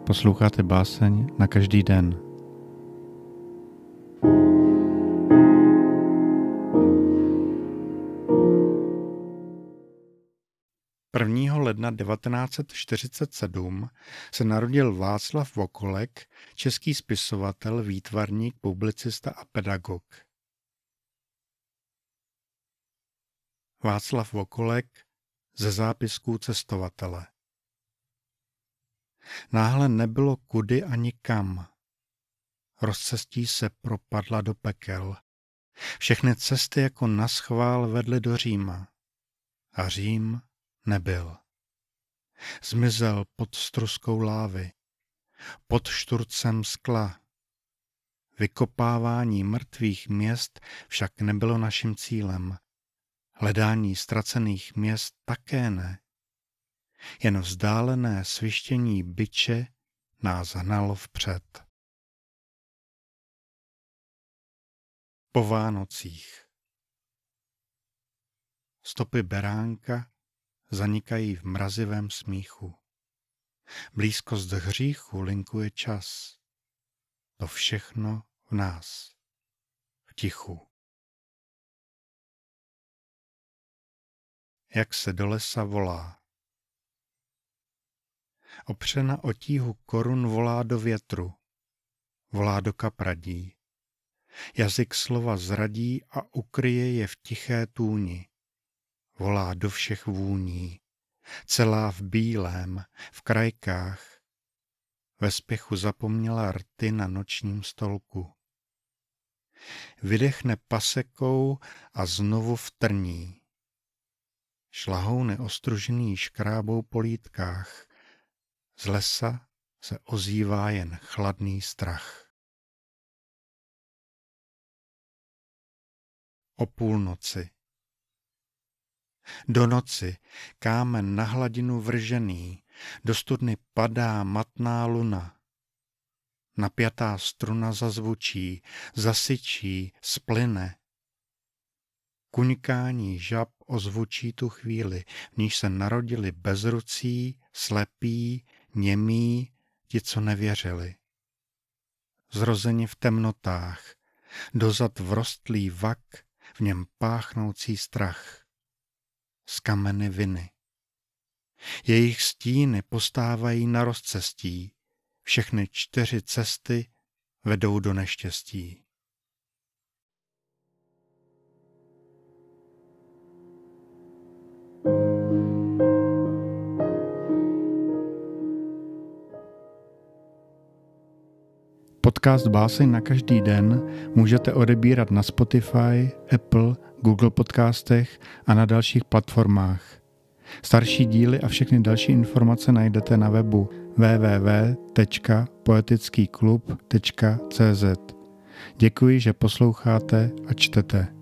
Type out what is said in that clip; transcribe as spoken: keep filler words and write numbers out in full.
Posloucháte báseň na každý den. prvního ledna devatenáct set čtyřicet sedm se narodil Václav Vokolek, český spisovatel, výtvarník, publicista a pedagog. Václav Vokolek ze zápisků cestovatele. Náhle nebylo kudy ani kam. Rozcestí se propadla do pekel. Všechny cesty jako naschvál vedly do Říma. A Řím nebyl. Zmizel pod struskou lávy, pod šturcem skla. Vykopávání mrtvých měst však nebylo naším cílem. Hledání ztracených měst také ne. Jen vzdálené svištění biče nás hnalo vpřed. Po Vánocích. Stopy beránka zanikají v mrazivém smíchu. Blízkost hříchu linkuje čas. To všechno v nás, v tichu. Jak se do lesa volá. Opřena o tíhu korun volá do větru, volá do kapradí. Jazyk slova zradí a ukryje je v tiché tůni. Volá do všech vůní, celá v bílém, v krajkách. Ve spěchu zapomněla rty na nočním stolku. Vydechne pasekou a znovu vtrní. Šlahouny ostružený škrábou po lítkách. Z lesa se ozývá jen chladný strach. O půlnoci. Do noci kámen na hladinu vržený, do studny padá matná luna. Napjatá struna zazvučí, zasyčí, splyne. Kuňkání žab ozvučí tu chvíli, v níž se narodili bezrucí, slepí, němí, ti, co nevěřili. Zrozeni v temnotách, dozad vrostlý vak, v něm páchnoucí strach. Z kameny viny. Jejich stíny postávají na rozcestí, všechny čtyři cesty vedou do neštěstí. Podcast Báseň na každý den můžete odebírat na Spotify, Apple, Google podcastech a na dalších platformách. Starší díly a všechny další informace najdete na webu w w w tečka poetický klub tečka c z. Děkuji, že posloucháte a čtete.